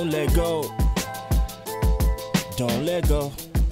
Don't let go. Don't let go.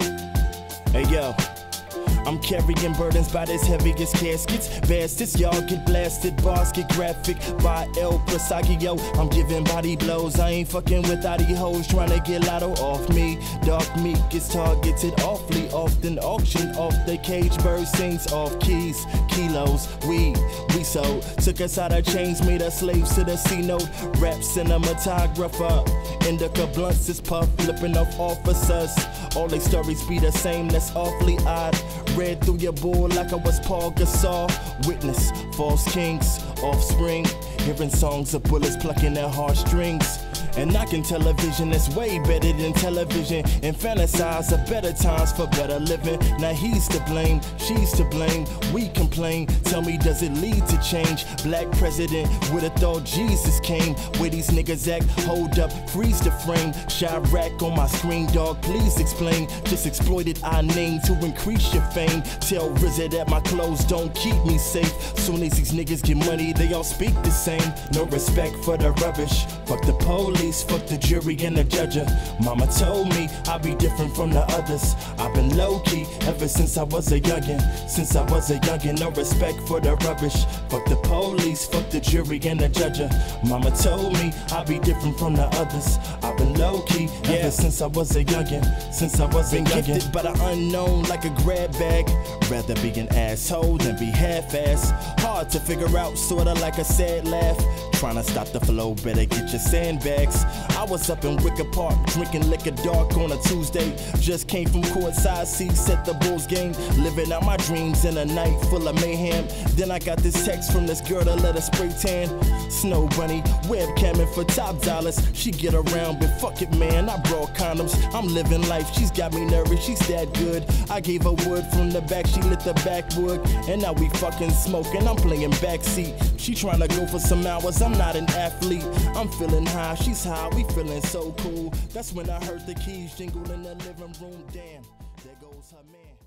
Hey yo, I'm carrying burdens by this heavy as caskets. Bastards, y'all get blasted. Bars get graphic by El Presagio. I'm giving body blows. I ain't fucking with these hoes trying to get lotto off me. Dark meat gets targeted awfully often. Auction off the cage. Bird sings off keys. Kilos, we sold. Took us out of chains, made us slaves to the C-note. Rap cinematographer. Indica blunts is puff, flipping off officers. All they stories be the same, that's awfully odd. Read through your board like I was Paul Gasol. Witness, false kings, offspring. Hearing songs of bullets plucking their heartstrings. And knocking television that's way better than television. And fantasize of better times for better living. Now he's to blame, she's to blame. We complain, tell me does it lead to change? Black president would've thought Jesus came. Where these niggas act, hold up, freeze the frame. Chirac on my screen, dog, please explain. Just exploited our name to increase your fame. Tell RZA that my clothes don't keep me safe. Soon as these niggas get money, they all speak the same. No respect for the rubbish. Fuck the police, fuck the jury and the judge. Mama told me I'd be different from the others. I've been low-key ever since I was a youngin'. Since I was a youngin', no respect for the rubbish. Fuck the police, fuck the jury and the judge. Mama told me I'd be different from the others. I've been low-key ever since I was a youngin'. Since I was a youngin'. Gifted by the unknown like a grab bag. Rather be an asshole than be half-ass. Hard to figure out, sorta like a sad laugh. Trying to stop the flow, better get your sandbags. I was up in Wicker Park, drinking liquor dark on a Tuesday. Just came from courtside seats at the Bulls game. Living out my dreams in a night full of mayhem. Then I got this text from this girl to let her spray tan. Snow Bunny, webcamming for top dollars. She get around, but fuck it man, I brought condoms. I'm living life, she's got me nervous, she's that good. I gave her wood from the back, she lit the backwood. And now we fucking smoking, I'm playing backseat. She tryna go for some hours, I'm not an athlete. I'm feeling high, she's high, we feeling so cool. That's when I heard the keys jingle in the living room. Damn, there goes her man.